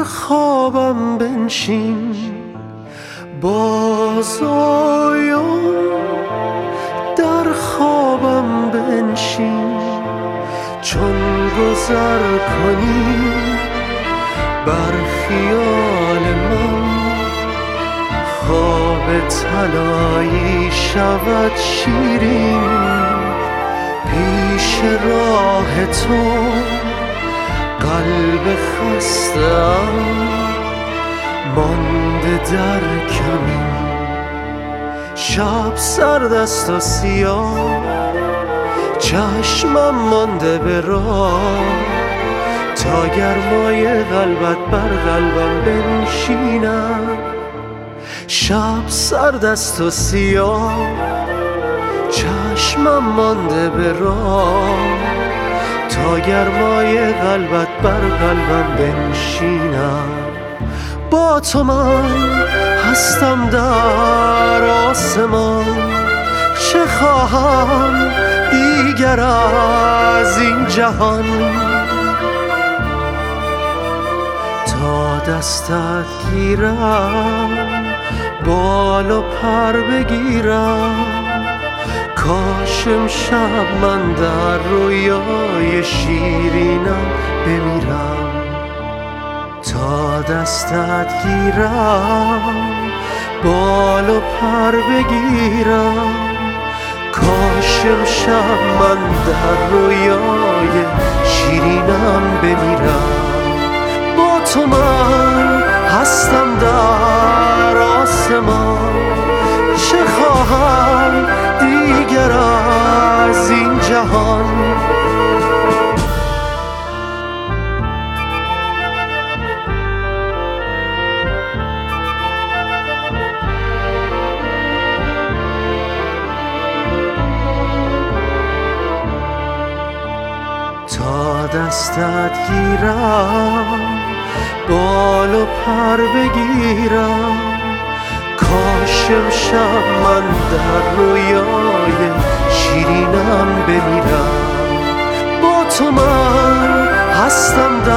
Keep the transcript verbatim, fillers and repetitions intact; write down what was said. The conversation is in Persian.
خوابم بنشین باز آیا در خوابم بنشین چون گذر کنی بر خیال من خواب طلایی شود شیرین پیش راه تو قلب خسته‌ام مانده در کمین شب سرد است و سیاه چشمم مانده به راه تا گرمای قلبت بر قلبم بنشینم شب سرد است و سیاه چشمم مانده به راه تا گرمای قلبت بر قلبم بنشینم با تو من هستم در آسمان چه خواهم دیگر از این جهان تا دستت گیرم بال و پر بگیرم کاش امشب من در رویای شیرینم بمیرم تا دستت گیرم بال و پر بگیرم کاش امشب من در رویای شیرینم بمیرم با تو من هستم در آسمان چه خواهم دیگر از این جهان تا دستت گیرم بال و پر بگیرم کاش امشب من در رویای شیرینم بمیرم با تو من هستم در